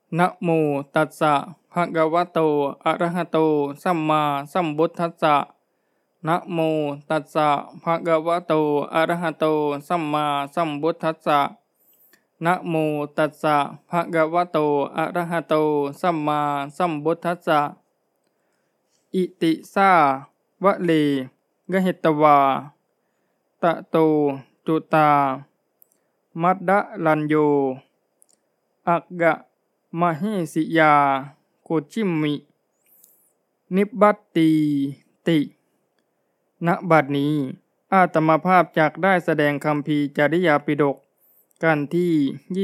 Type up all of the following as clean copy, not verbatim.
นะโมตัสสะภะคะวะโตอะระหะโตสัมมาสัมพุทธัสสะนะโมตัสสะภะคะวะโตอะระหะโตสัมมาสัมพุทธัสสะนะโมตัสสะภะคะวะโตอะระหะโตสัมมาสัมพุทธัสสะอิติสาวะเลกะหิตวาตะโตจุตามัดดะลัญโยอักกะมะหิสิยาโกชิมินิบบัตติติณบัดนี้อาตมาภาพจักได้แสดงคัมภีร์จริยาปิฎกกันที่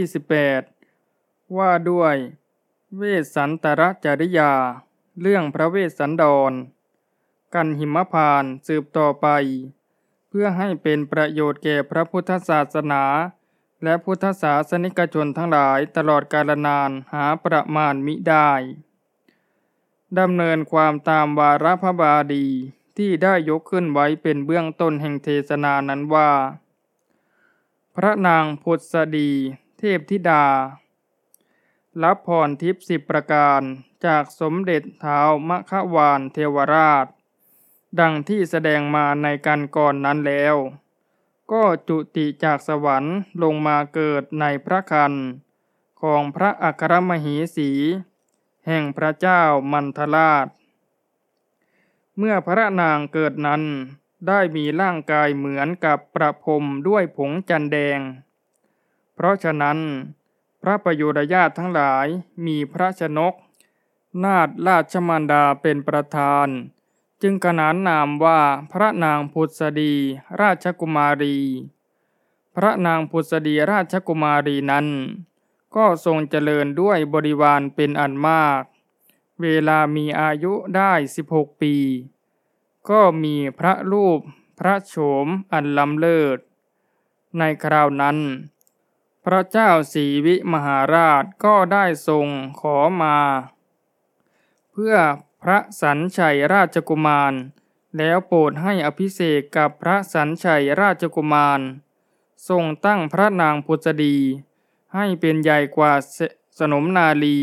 28ว่าด้วยเวสสันตรจริยาเรื่องพระเวสสันดรกันหิมพานต์สืบต่อไปเพื่อให้เป็นประโยชน์แก่พระพุทธศาสนาและพุทธศาสนิกชนทั้งหลายตลอดกาลนานหาประมาณมิได้ดำเนินความตามวาระพระบาลีที่ได้ยกขึ้นไว้เป็นเบื้องต้นแห่งเทศนานั้นว่าพระนางพุทธดีเทพธิดารับพรทิพย์10ประการจากสมเด็จท้าวมขวานเทวราชดังที่แสดงมาในกันก่อนนั้นแล้วก็จุติจากสวรรค์ลงมาเกิดในพระครรภ์ของพระอัครมเหสีแห่งพระเจ้ามันทราชเมื่อพระนางเกิดนั้นได้มีร่างกายเหมือนกับประพรมด้วยผงจันแดงเพราะฉะนั้นพระประยุรญาติทั้งหลายมีพระชนกนาถราชมารดาเป็นประธานจึงขนานนามว่าพระนางพุทธดีราชกุมารีพระนางพุทธดีราชกุมารีนั้นก็ทรงเจริญด้วยบริวารเป็นอันมากเวลามีอายุได้16ปีก็มีพระรูปพระโฉมอันล้ำเลิศในคราวนั้นพระเจ้าศรีวิมหาราชก็ได้ทรงขอมาเพื่อพระสัญชัยราชกุมารแล้วโปรดให้อภิเษกกับพระสัญชัยราชกุมารทรงตั้งพระนางพุทธดีให้เป็นใหญ่กว่าสนมนาลี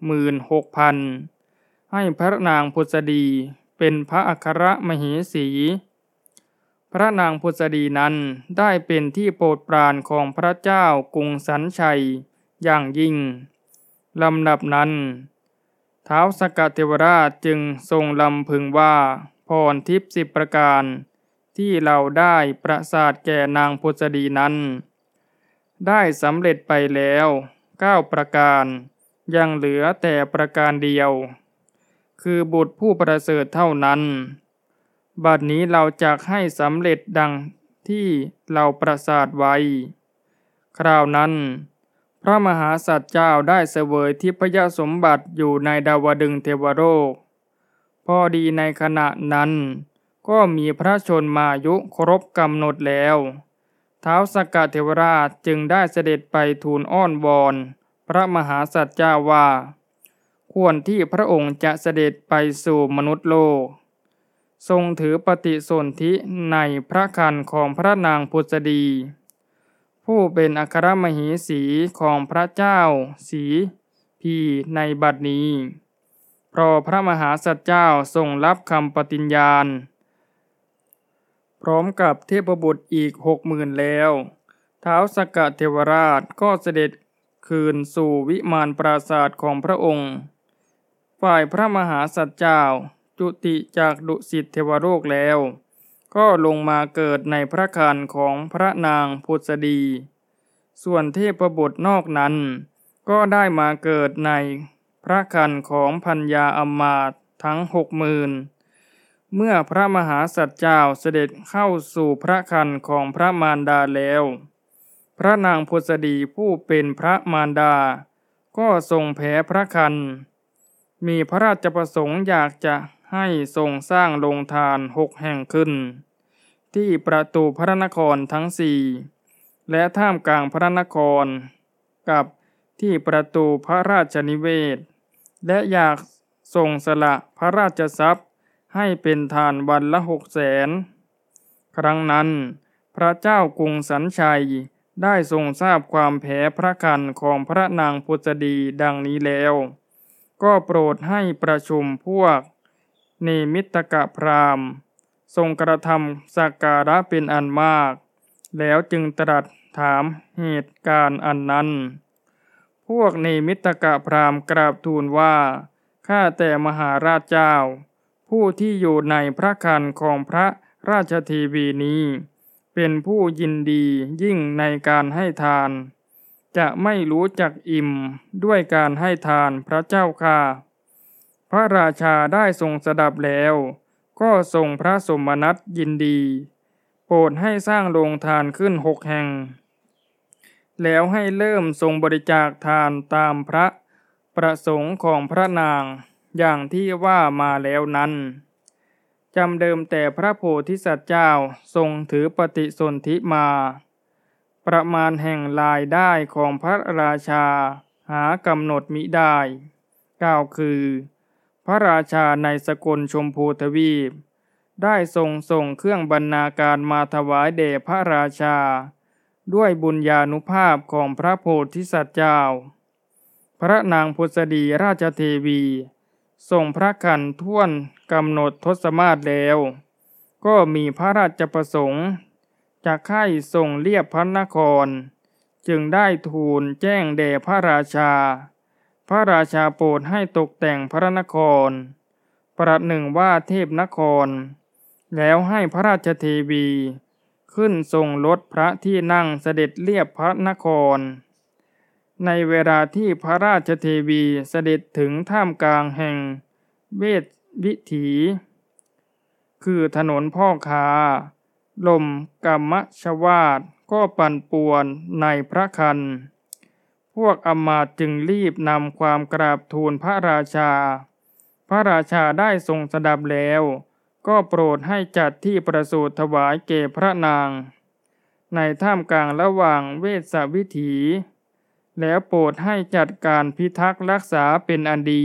16,000 ให้พระนางพุทธดีเป็นพระอัครมเหสีพระนางพุทธดีนั้นได้เป็นที่โปรดปรานของพระเจ้ากรุงสัญชัยอย่างยิ่งลำดับนั้นท้าวสักกะเทวราชจึงทรงลำพึงว่าพรทิพย์10ประการที่เราได้ประสาทแก่นางพุทธดีนั้นได้สำเร็จไปแล้ว9ประการยังเหลือแต่ประการเดียวคือบุตรผู้ประเสริฐเท่านั้นบัดนี้เราจะให้สำเร็จดังที่เราประสาทไว้คราวนั้นพระมหาสัตว์เจ้าได้เสวยทิพยสมบัติอยู่ในดาวดึงส์เทวโลกพอดีในขณะนั้นก็มีพระชนมายุครบกำหนดแล้วท้าวสักกะเทวราชจึงได้เสด็จไปทูลอ้อนวอนพระมหาสัตว์เจ้าว่าควรที่พระองค์จะเสด็จไปสู่มนุษย์โลกทรงถือปฏิสนธิในพระครรภ์ของพระนางพุทธดีผู้เป็นอัครมเหสีของพระเจ้าศรีพีในบัดนี้เพราะพระมหาสัตว์เจ้าทรงรับคำปฏิญญาณพร้อมกับเทพบุตรอีก 60,000 แล้วท้าวสักกะเทวราชก็เสด็จคืนสู่วิมานปราสาทของพระองค์ฝ่ายพระมหาสัตว์เจ้าจุติจากดุสิตเทวโลกแล้วก็ลงมาเกิดในพระครรภ์ของพระนางพุทธดีส่วนเทพบุตรนอกนั้นก็ได้มาเกิดในพระครรภ์ของพัญญาอมาตย์ทั้ง 60,000 เมื่อพระมหาสัตว์เจ้าเสด็จเข้าสู่พระครรภ์ของพระมารดาแล้วพระนางพุทธดีผู้เป็นพระมารดาก็ทรงแผ่พระครรภ์มีพระราชประสงค์อยากจะให้ทรงสร้างโรงทาน6 แห่งขึ้นที่ประตูพระนครทั้ง4และท่ามกลางพระนครกับที่ประตูพระราชนิเวศและอยากทรงสละพระราชทรัพย์ให้เป็นทานวันละ600,000ครั้งนั้นพระเจ้ากรุงสัญชัยได้ทรงทราบความแผลพระคันของพระนางพุทธดีดังนี้แล้วก็โปรดให้ประชุมพวกเนมิตกพราหมณ์ทรงกระทำสักการะเป็นอันมากแล้วจึงตรัสถามเหตุการณ์อันนั้นพวกเนมิตกพราหมณ์กราบทูลว่าข้าแต่มหาราชเจ้าผู้ที่อยู่ในพระคันของพระราชเทวีนี้เป็นผู้ยินดียิ่งในการให้ทานจะไม่รู้จักอิ่มด้วยการให้ทานพระเจ้าค่ะพระราชาได้ทรงสดับแล้วก็ทรงพระสมนัสยินดีโปรดให้สร้างโรงทานขึ้น6 แห่งแล้วให้เริ่มทรงบริจาคทานตามพระประสงค์ของพระนางอย่างที่ว่ามาแล้วนั้นจำเดิมแต่พระโพธิสัตว์เจ้าทรงถือปฏิสนธิมาประมาณแห่งรายได้ของพระราชาหากำหนดมิได้กล่าวคือพระราชาในสกลชมพูทวีปได้ส่งเครื่องบรรณาการมาถวายแด่พระราชาด้วยบุญญานุภาพของพระโพธิสัตว์เจ้าพระนางพุทธดีราชเทวีทรงพระคันท่วนกำหนดทศมาศแล้วก็มีพระราชประสงค์จะใคร่ทรงเลียบพระนครจึงได้ทูลแจ้งแด่พระราชาพระราชาโปรดให้ตกแต่งพระนครประหนึ่งว่าเทพนครแล้วให้พระราชเทวีขึ้นทรงรถพระที่นั่งเสด็จเลียบพระนครในเวลาที่พระราชเทวีเสด็จถึงท่ามกลางแห่งเวทวิถีคือถนนพ่อค้าลมกัมมชวาทก็ปั่นป่วนในพระคันพวกอมาตย์จึงรีบนำความกราบทูลพระราชาพระราชาได้ทรงสดับแล้วก็โปรดให้จัดที่ประสูติถวายแก่พระนางในท่ามกลางระหว่างเวสวิถีแล้วโปรดให้จัดการพิทักษ์รักษาเป็นอันดี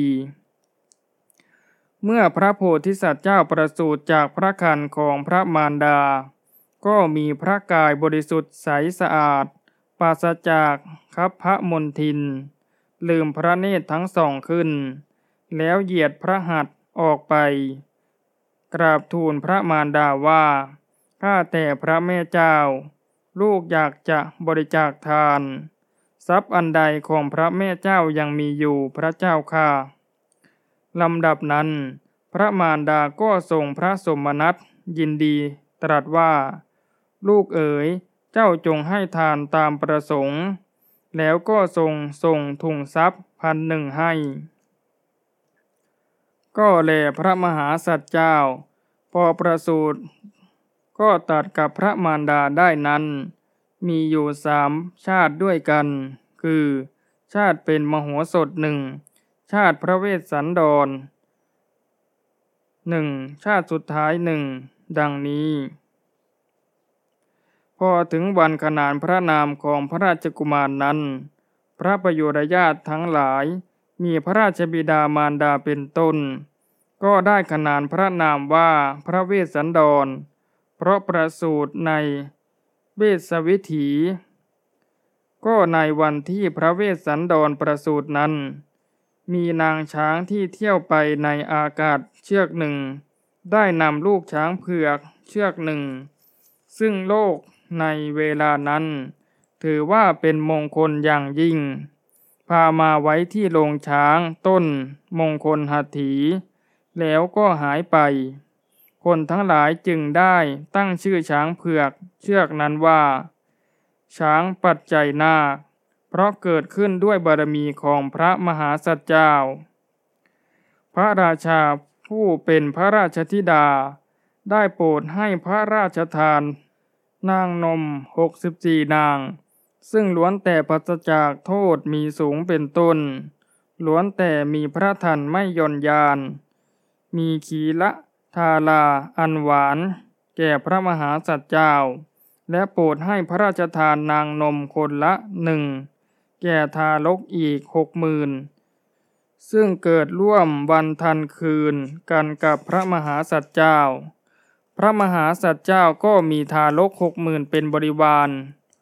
เมื่อพระโพธิสัตว์เจ้าประสูติจากพระครรภ์ของพระมารดาก็มีพระกายบริสุทธิ์ใสสะอาดปราศจากคัพพมลทินลืมพระเนตรทั้งสองขึ้นแล้วเหยียดพระหัตถ์ออกไปกราบทูลพระมารดาว่าข้าแต่พระแม่เจ้าลูกอยากจะบริจาคทานทรัพย์อันใดของพระแม่เจ้ายังมีอยู่พระเจ้าค่ะลำดับนั้นพระมารดาก็ทรงพระสมนัสยินดีตรัสว่าลูกเอ๋ยเจ้าจงให้ทานตามประสงค์แล้วก็ส่งถุงทรัพย์1,000ให้ก็แลพระมหาสัตว์เจ้าพอประสูติก็ตรัสกับพระมารดาได้นั้นมีอยู่3 ชาติด้วยกันคือชาติเป็นมโหสถ1ชาติพระเวสสันดร1ชาติสุดท้าย1ดังนี้พอถึงวันขนานพระนามของพระราชกุมารนั้นพระประยุรญาติทั้งหลายมีพระราชบิดามารดาเป็นต้นก็ได้ขนานพระนามว่าพระเวสสันดรเพราะประสูติในเวสวิถีก็ในวันที่พระเวสสันดรประสูตินั้นมีนางช้างที่เที่ยวไปในอากาศเชือกหนึ่งได้นำลูกช้างเผือกเชือกหนึ่งซึ่งโลกในเวลานั้นถือว่าเป็นมงคลอย่างยิ่งพามาไว้ที่โรงช้างต้นมงคลหัตถีแล้วก็หายไปคนทั้งหลายจึงได้ตั้งชื่อช้างเผือกเชือกนั้นว่าช้างปัจจัยนาคเพราะเกิดขึ้นด้วยบารมีของพระมหาสัตว์เจ้าพระราชาผู้เป็นพระราชธิดาได้โปรดให้พระราชทานนางนม64 นางซึ่งล้วนแต่ปราศจากโทษมีสูงเป็นต้นล้วนแต่มีพระทัณฑ์ไม่หย่อนยานมีขีละทาราอันหวานแก่พระมหาสัตว์เจ้าและโปรดให้พระราชทานนางนมคนละ1แก่ทารกอีก 60,000 ซึ่งเกิดร่วมวันทันคืนกันกับพระมหาสัตว์เจ้าพระมหาสัตว์เจ้าก็มีทารก 60,000 เป็นบริวาร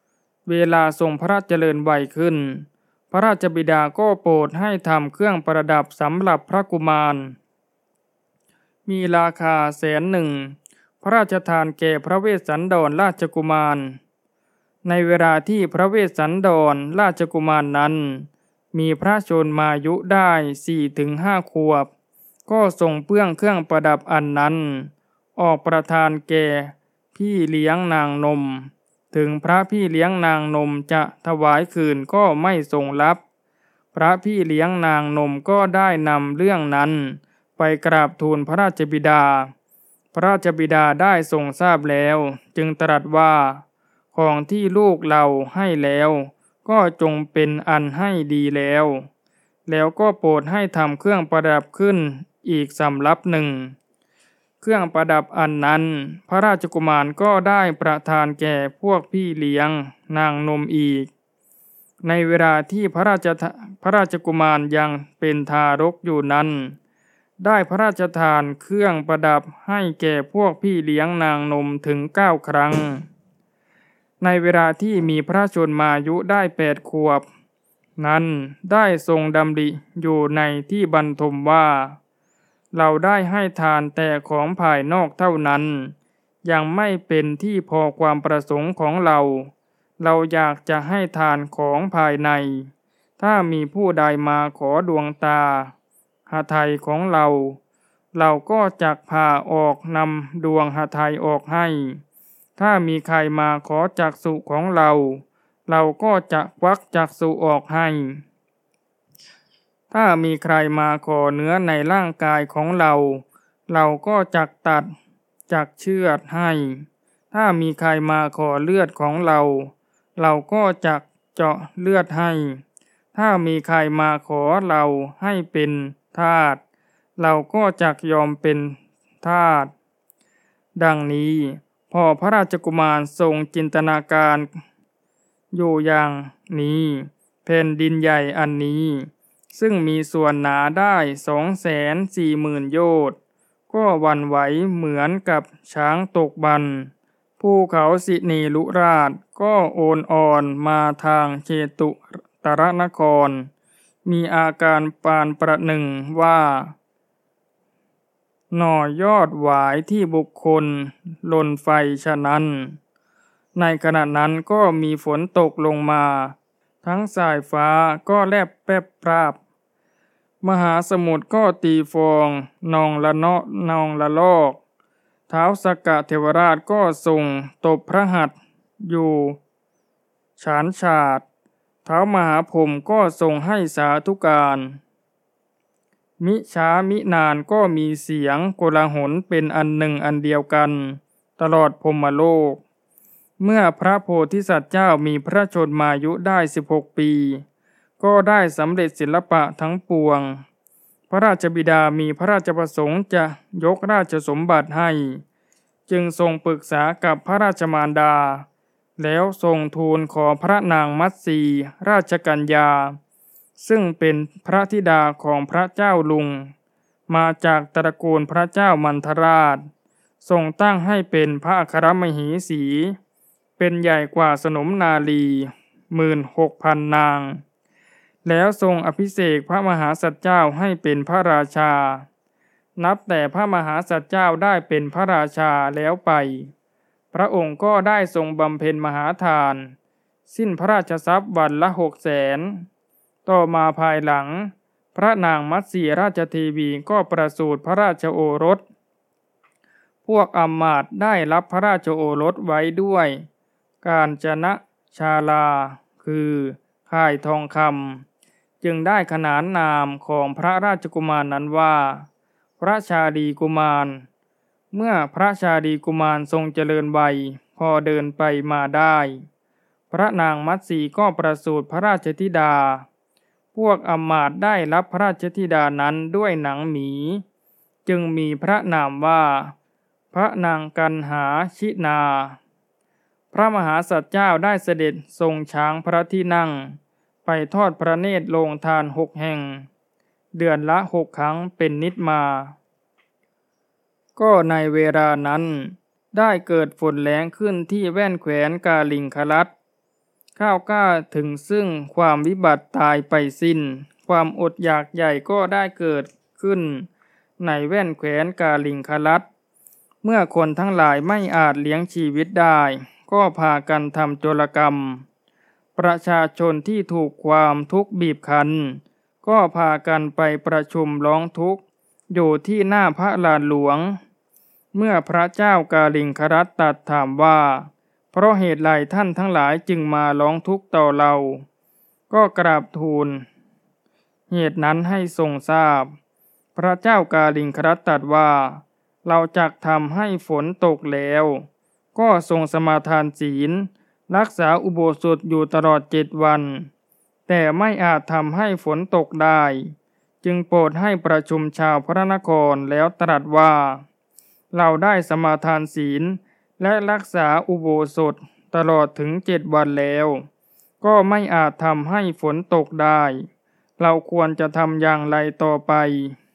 เวลาทรงพระราชเจริญวัยขึ้นพระราชบิดาก็โปรดให้ทำเครื่องประดับสำหรับพระกุมารมีราคา100,000พระราชทานแก่พระเวสสันดรราชกุมารในเวลาที่พระเวสสันดรราชกุมารนั้นมีพระชนมายุได้ 4-5 ขวบก็ทรงเปื้องเครื่องประดับอันนั้นออกประทานแก่พี่เลี้ยงนางนมถึงพระพี่เลี้ยงนางนมจะถวายคืนก็ไม่ทรงรับพระพี่เลี้ยงนางนมก็ได้นำเรื่องนั้นไปกราบทูลพระราชบิดาพระราชบิดาได้ทรงทราบแล้วจึงตรัสว่าของที่ลูกเราให้แล้วก็จงเป็นอันให้ดีแล้วก็โปรดให้ทำเครื่องประดับขึ้นอีกสำรับหนึ่งเครื่องประดับอันนั้นพระราชกุมารก็ได้ประทานแก่พวกพี่เลี้ยงนางนมอีกในเวลาที่พระราชกุมารยังเป็นทารกอยู่นั้นได้พระราชทานเครื่องประดับให้แก่พวกพี่เลี้ยงนางนมถึง9 ครั้งในเวลาที่มีพระชนมายุได้8 ขวบนั้นได้ทรงดำริอยู่ในที่บรรทมว่าเราได้ให้ทานแต่ของภายนอกเท่านั้นยังไม่เป็นที่พอความประสงค์ของเราอยากจะให้ทานของภายในถ้ามีผู้ใดมาขอดวงตาหทัยของเราก็จักพาออกนำดวงหทัยออกให้ถ้ามีใครมาขอจักษุของเราก็จะควักจักษุออกให้ถ้ามีใครมาขอเนื้อในร่างกายของเราก็จักตัดจักเชือดให้ถ้ามีใครมาขอเลือดของเราก็จักเจาะเลือดให้ถ้ามีใครมาขอเราให้เป็นทาสเราก็จักยอมเป็นทาสดังนี้พอพระราชกุมารทรงจินตนาการอยู่อย่างนี้แผ่นดินใหญ่อันนี้ซึ่งมีส่วนหนาได้ 240,000 โยชน์ก็หวั่นไหวเหมือนกับช้างตกบันภูเขาสินีลุราชก็โอนอ่อนมาทางเชตุตรนครมีอาการปานประหนึ่งว่าหน่อยอดหวายที่บุคคลลนไฟฉะนั้นในขณะนั้นก็มีฝนตกลงมาทั้งสายฟ้าก็แลบแป๊บปราบมหาสมุทรก็ตีฟองนองละเนาะนองละลอกท้าวสักกะเทวราชก็ทรงตบพระหัตถ์อยู่ฉานฉาดท้าวมหาพรหมก็ทรงให้สาธุการมิช้ามินานก็มีเสียงโกลาหลเป็นอันหนึ่งอันเดียวกันตลอดพรหมโลกเมื่อพระโพธิสัตว์เจ้ามีพระชนมายุได้16 ปีก็ได้สำเร็จศิลปะทั้งปวงพระราชบิดามีพระราชประสงค์จะยกราชสมบัติให้จึงทรงปรึกษากับพระราชมารดาแล้วทรงทูลขอพระนางมัตสีราชกัญญาซึ่งเป็นพระธิดาของพระเจ้าลุงมาจากตระกูลพระเจ้ามันทราชทรงตั้งให้เป็นพระอัครมเหสีเป็นใหญ่กว่าสนมนาลี 16,000 นางแล้วทรงอภิเษกพระมหาสัตว์เจ้าให้เป็นพระราชานับแต่พระมหาสัตว์เจ้าได้เป็นพระราชาแล้วไปพระองค์ก็ได้ทรงบำเพ็ญมหาทานสิ้นพระราชทรัพย์วันละ600,000ต่อมาภายหลังพระนางมัตสีราชเทวีก็ประสูติพระราชโอรสพวกอำมาตย์ได้รับพระราชโอรสไว้ด้วยกาญจนชาลาคือค่ายทองคำจึงได้ขนานนามของพระราชกุมารนั้นว่าพระชาลีกุมารเมื่อพระชาลีกุมารทรงเจริญวัยพอเดินไปมาได้พระนางมัตสีก็ประสูติพระราชธิดาพวกอำมาตย์ได้รับพระราชธิดานั้นด้วยหนังหมีจึงมีพระนามว่าพระนางกันหาชินาพระมหาสัตว์เจ้าได้เสด็จทรงช้างพระที่นั่งไปทอดพระเนตรโรงทาน6 แห่งเดือนละ6 ครั้งเป็นนิจมาก็ในเวลานั้นได้เกิดฝนแล้งขึ้นที่แว่นแคว้นกาลิงคลัดข้าวกล้าถึงซึ่งความวิบัติตายไปสิ้นความอดอยากใหญ่ก็ได้เกิดขึ้นในแว่นแคว้นกาลิงคลัดเมื่อคนทั้งหลายไม่อาจเลี้ยงชีวิตได้ก็พากันทำโจรกรรมประชาชนที่ถูกความทุกข์บีบคั้นก็พากันไปประชุมร้องทุกข์อยู่ที่หน้าพระลานหลวงเมื่อพระเจ้ากาลิงครัตตรัสถามว่าเพราะเหตุไรท่านทั้งหลายจึงมาร้องทุกข์ต่อเราก็กราบทูลเหตุนั้นให้ทรงทราบพระเจ้ากาลิงครัตตรัสว่าเราจักทำให้ฝนตกแล้วก็ทรงสมาทานศีลรักษาอุโบสถอยู่ตลอด7 วันแต่ไม่อาจทำให้ฝนตกได้จึงโปรดให้ประชุมชาวพระนครแล้วตรัสว่าเราได้สมาทานศีลและรักษาอุโบสถตลอดถึง7 วันแล้วก็ไม่อาจทำให้ฝนตกได้เราควรจะทำอย่างไรต่อไป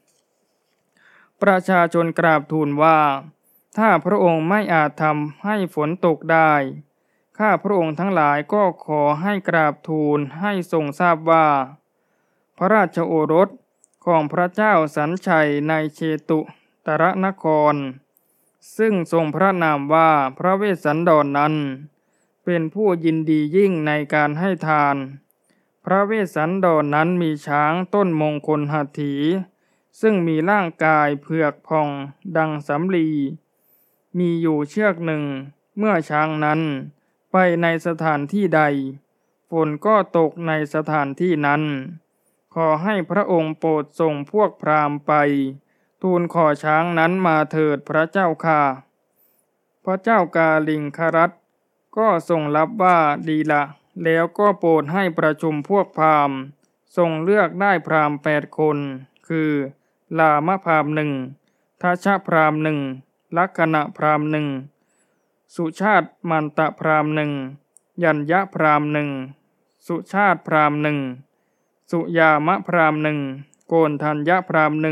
ประชาชนกราบทูลว่าถ้าพระองค์ไม่อาจทำให้ฝนตกได้ข้าพระองค์ทั้งหลายก็ขอให้กราบทูลให้ทรงทราบว่าพระราชโอรสของพระเจ้าสันชัยในเชตุตรนครซึ่งทรงพระนามว่าพระเวสสันดรนั้นเป็นผู้ยินดียิ่งในการให้ทานพระเวสสันดรนั้นมีช้างต้นมงคลหัตถีซึ่งมีร่างกายเผือกผ่องดังสำลีมีอยู่เชือกหนึ่งเมื่อช้างนั้นไปในสถานที่ใดฝนก็ตกในสถานที่นั้นขอให้พระองค์โปรดส่งพวกพราหมณ์ไปทูลขอช้างนั้นมาเถิดพระเจ้าค่ะพระเจ้ากาลิงครัตก็ทรงรับว่าดีละแล้วก็โปรดให้ประชุมพวกพราหมณ์ทรงเลือกได้พราหมณ์8 คนคือลามพราหมณ์1ทัชชพราหมณ์1ลักขณพราหมณ์1สุชาติมันตพราหมณ์1ยัญญพราหมณ์1สุชาติพราหมณ์1สุยามพราหมณ์1โกณฑัญญพราหมณ์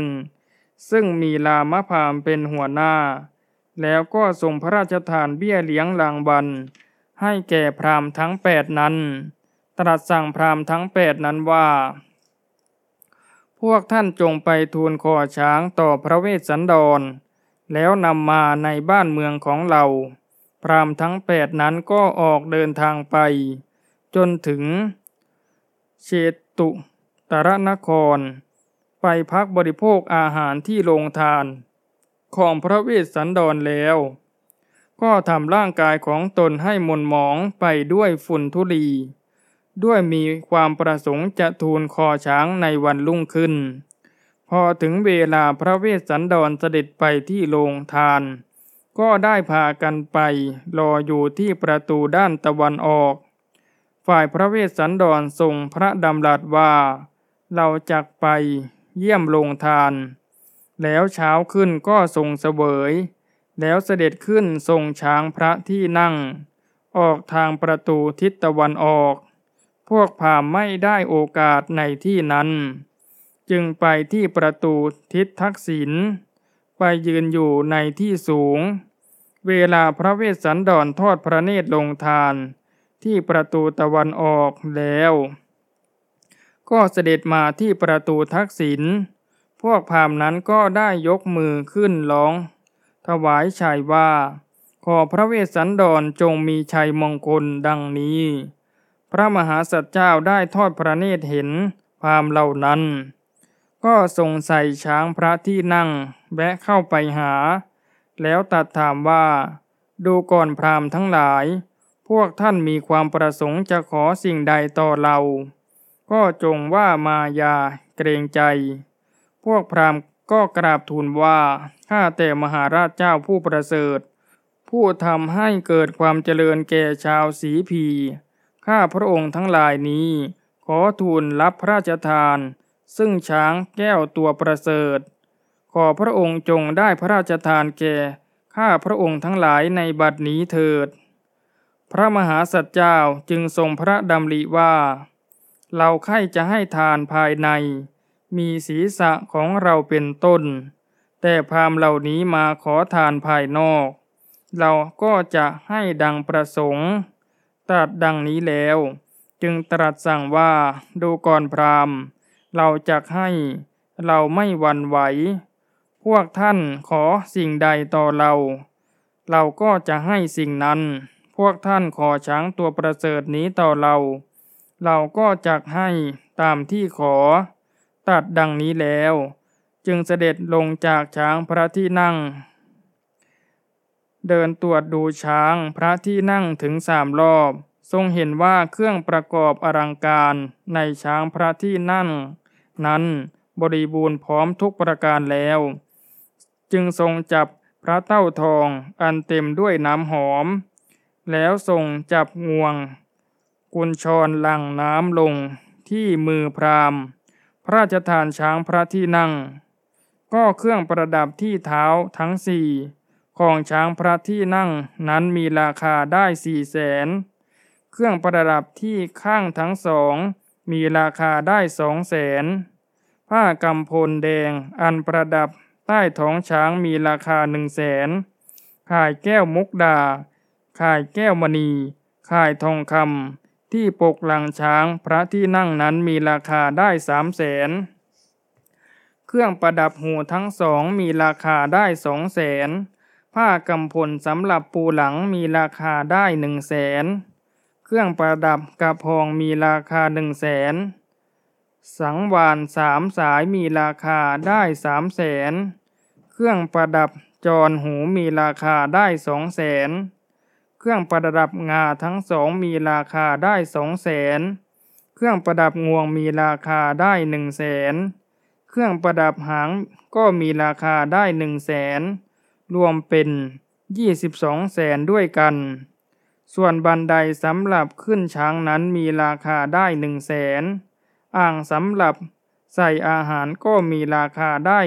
1ซึ่งมีลามพราหมณ์เป็นหัวหน้าแล้วก็ทรงพระราชทานเบี้ยเลี้ยงรางวัลให้แก่พราหมณ์ทั้ง8นั้นตรัสสั่งพราหมณ์ทั้ง8นั้นว่าพวกท่านจงไปทูลขอช้างต่อพระเวสสันดรแล้วนำมาในบ้านเมืองของเราพราหมณ์ทั้ง8นั้นก็ออกเดินทางไปจนถึงเชตุตรนครไปพักบริโภคอาหารที่โรงทานของพระเวสสันดรแล้วก็ทำร่างกายของตนให้หม่นหมองไปด้วยฝุ่นธุลีด้วยมีความประสงค์จะทูลขอช้างในวันรุ่งขึ้นพอถึงเวลาพระเวสสันดรเสด็จไปที่โรงทานก็ได้พากันไปรออยู่ที่ประตูด้านตะวันออกฝ่ายพระเวสสันดรทรงพระดำรัสว่าเราจักไปเยี่ยมโรงทานแล้วเช้าขึ้นก็ทรงเสวยแล้วเสด็จขึ้นทรงช้างพระที่นั่งออกทางประตูทิศตะวันออกพวกพราหมณ์ไม่ได้โอกาสในที่นั้นจึงไปที่ประตูทิศทักษิณไปยืนอยู่ในที่สูงเวลาพระเวสสันดรทอดพระเนตรลงทานที่ประตูตะวันออกแล้วก็เสด็จมาที่ประตูทักษิณพวกพราหมณ์นั้นก็ได้ยกมือขึ้นร้องถวายชัยว่าขอพระเวสสันดรจงมีชัยมงคลดังนี้พระมหาสัจเจ้าได้ทอดพระเนตรเห็นพราหมณ์เหล่านั้นก็ทรงใส่ช้างพระที่นั่งแวะเข้าไปหาแล้วตรัสถามว่าดูก่อนพราหมณ์ทั้งหลายพวกท่านมีความประสงค์จะขอสิ่งใดต่อเราก็จงว่ามาอย่าเกรงใจพวกพราหมณ์ก็กราบทูลว่าข้าแต่มหาราชเจ้าผู้ประเสริฐผู้ทำให้เกิดความเจริญแก่ชาวสีพีข้าพระองค์ทั้งหลายนี้ขอทูลรับพระราชทานซึ่งช้างแก้วตัวประเสริฐขอพระองค์จงได้พระราชทานแก่ข้าพระองค์ทั้งหลายในบัดนี้เถิดพระมหาสัจเจ้าจึงทรงพระดำริว่าเราใคร่จะให้ทานภายในมีศีรษะของเราเป็นต้นแต่พราหมณ์เหล่านี้มาขอทานภายนอกเราก็จะให้ดังประสงค์ตรัสดังนี้แล้วจึงตรัสสั่งว่าดูก่อนพราหมณ์เราจักให้เราไม่หวั่นไหวพวกท่านขอสิ่งใดต่อเราเราก็จะให้สิ่งนั้นพวกท่านขอช้างตัวประเสริฐนี้ต่อเราก็จักให้ตามที่ขอตรัสดังนี้แล้วจึงเสด็จลงจากช้างพระที่นั่งเดินตรวจดูช้างพระที่นั่งถึง3 รอบทรงเห็นว่าเครื่องประกอบอลังการในช้างพระที่นั่งนั้นบริบูรณ์พร้อมทุกประการแล้วจึงทรงจับพระเต้าทองอันเต็มด้วยน้ำหอมแล้วทรงจับงวงกุญชรหลั่งน้ำลงที่มือพราหมณ์พระราชทานช้างพระที่นั่งก็เครื่องประดับที่เท้าทั้ง4ของช้างพระที่นั่งนั้นมีราคาได้400,000เครื่องประดับที่ข้างทั้ง2มีราคาได้200,000ผ้ากำพลแดงอันประดับใต้ท้องช้างมีราคา100,000ข่ายแก้วมุกดาข่ายแก้วมณีข่ายทองคำที่ปกหลังช้างพระที่นั่งนั้นมีราคาได้300,000เครื่องประดับหูทั้ง2มีราคาได้200,000ผ้ากำพลสำหรับปูหลังมีราคาได้100,000เครื่องประดับกระพองมีราคา100,000สังวาล3 สายมีราคาได้300,000เครื่องประดับจรหูมีราคาได้200,000เครื่องประดับงาทั้ง2มีราคาได้200,000เครื่องประดับงวงมีราคาได้100,000เครื่องประดับหางก็มีราคาได้100,000รวมเป็น2200,000ด้วยกันส่วนบันไดสำหรับขึ้นช้างนั้นมีราคาได้100,000อ่างสำหรับใส่อาหารก็มีราคาได้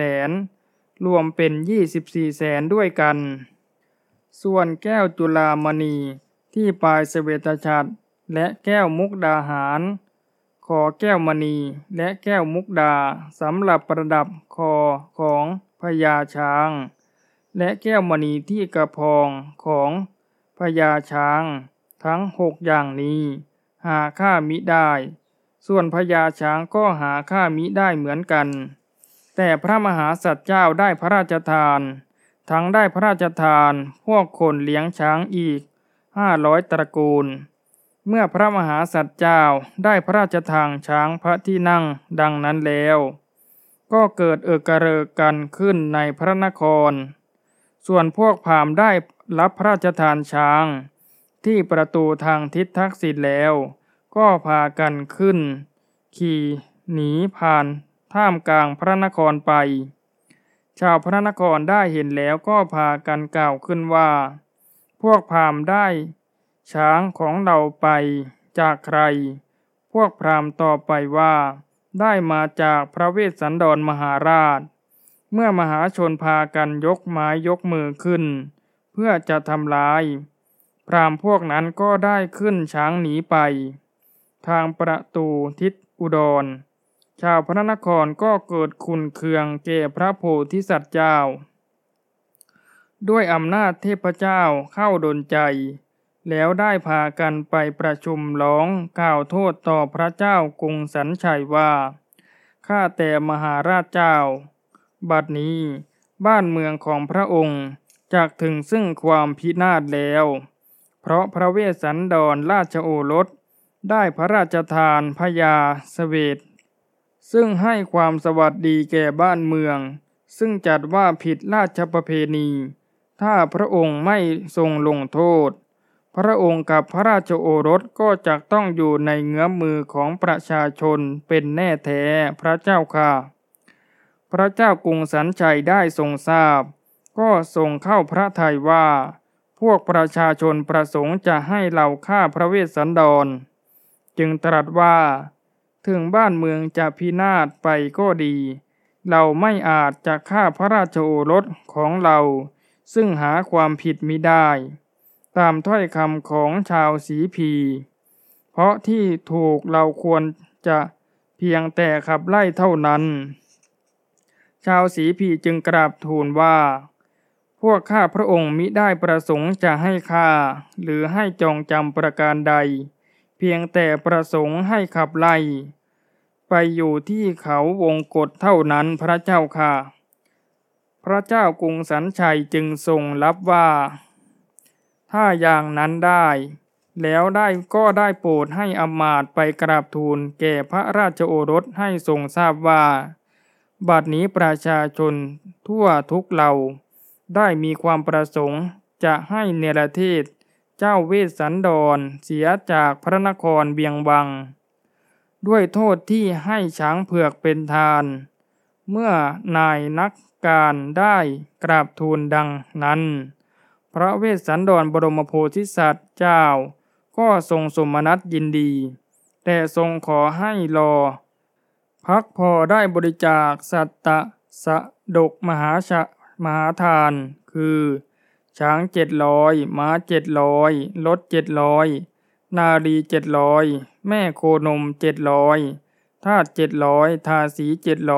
100,000รวมเป็น2400,000ด้วยกันส่วนแก้วจุฬามณีที่ปลายเสวตฉัตรและแก้วมุกดาหารคอแก้วมณีและแก้วมุกดาสำหรับประดับคอของพญาช้างและแก้วมณีที่กระพองของพญาช้างทั้ง6อย่างนี้หาค่ามิได้ส่วนพญาช้างก็หาค่ามิได้เหมือนกันแต่พระมหาสัตว์เจ้าได้พระราชทานทั้งได้พระราชทานพวกคนเลี้ยงช้างอีก500 ตระกูลเมื่อพระมหาสัตว์เจ้าได้พระราชทานช้างพระที่นั่งดังนั้นแล้วก็เกิดเอกเริกกันขึ้นในพระนครส่วนพวกพราหมณ์ได้รับพระราชทานช้างที่ประตูทางทิศทักษิณแล้วก็พากันขึ้นขี่หนีผ่านท่ามกลางพระนครไปชาวพระนครได้เห็นแล้วก็พากันกล่าวขึ้นว่าพวกพราหมณ์ได้ช้างของเราไปจากใครพวกพราหมณ์ตอบไปว่าได้มาจากพระเวสสันดรมหาราชเมื่อมหาชนพากันยกไม้ยกมือขึ้นเพื่อจะทำร้ายพราหมณ์พวกนั้นก็ได้ขึ้นช้างหนีไปทางประตูทิศอุดรชาวพระนครก็เกิดขุ่นเคืองแก่พระโพธิสัตว์เจ้าด้วยอำนาจเทพเจ้าเข้าดลใจแล้วได้พากันไปประชุมร้องกล่าวโทษต่อพระเจ้ากรุงสันชัยว่าข้าแต่มหาราชเจ้าบัดนี้บ้านเมืองของพระองค์จักถึงซึ่งความพินาศแล้วเพราะพระเวสสันดรราชโอรสได้พระราชทานพญาเสวตซึ่งให้ความสวัสดีแก่บ้านเมืองซึ่งจัดว่าผิดราชประเพณีถ้าพระองค์ไม่ทรงลงโทษพระองค์กับพระราชโอรสก็จักต้องอยู่ในเงื้อมมือของประชาชนเป็นแน่แท้พระเจ้าค่ะพระเจ้ากรุงสันชัยได้ทรงทราบก็ทรงเข้าพระทัยว่าพวกประชาชนประสงค์จะให้เราฆ่าพระเวสสันดรจึงตรัสว่าถึงบ้านเมืองจะพินาศไปก็ดีเราไม่อาจจะฆ่าพระราชโอรสของเราซึ่งหาความผิดมิได้ตามถ้อยคำของชาวสีพีเพราะที่ถูกเราควรจะเพียงแต่ขับไล่เท่านั้นชาวสีพีจึงกราบทูลว่าพวกข้าพระองค์มิได้ประสงค์จะให้ฆ่าหรือให้จองจำประการใดเพียงแต่ประสงค์ให้ขับไล่ไปอยู่ที่เขาวงกฏเท่านั้นพระเจ้าค่ะพระเจ้ากรุงสันชัยจึงทรงรับว่าถ้าอย่างนั้นได้แล้วก็ได้โปรดให้อำมาตย์ไปกราบทูลแก่พระราชโอรสให้ทรงทราบว่าบัดนี้ประชาชนทั่วทุกเหล่าได้มีความประสงค์จะให้เนรเทศเจ้าเวสสันดรเสียจากพระนครเบียงวังด้วยโทษที่ให้ช้างเผือกเป็นทานเมื่อนายนักการได้กราบทูลดังนั้นพระเวสสันดรบรมโพธิสัตว์เจ้าก็ทรงสมนัสยินดีแต่ทรงขอให้รอพักพอได้บริจาคสัตตสดกมหาทานคือช้าง700ม้า700รถ700นารี700แม่โคนม700ทาส700ทาสี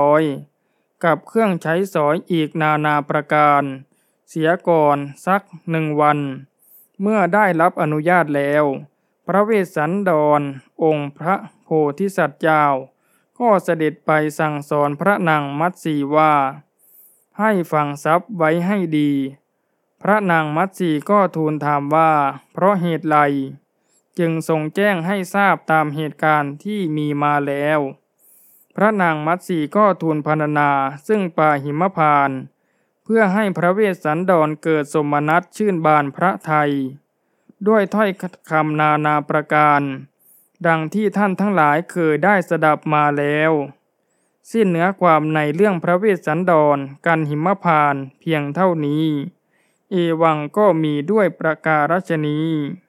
700กับเครื่องใช้สอยอีกนานาประการเสียก่อนสัก1 วันเมื่อได้รับอนุญาตแล้วพระเวสสันดรองค์พระโพธิสัตว์เจ้าก็เสด็จไปสั่งสอนพระนางมัตสีว่าให้ฝังทรัพย์ไว้ให้ดีพระนางมัตสีก็ทูลถามว่าเพราะเหตุไรจึงทรงแจ้งให้ทราบตามเหตุการณ์ที่มีมาแล้วพระนางมัตสีก็ทูลพรรณนาซึ่งป่าหิมพานต์เพื่อให้พระเวสสันดรเกิดสมนัสชื่นบานพระทัยด้วยถ้อยคำนานาประการดังที่ท่านทั้งหลายเคยได้สดับมาแล้วสิ้นเนื้อความในเรื่องพระเวสสันดรกันหิมพานต์เพียงเท่านี้เอวังก็มีด้วยประการฉนี้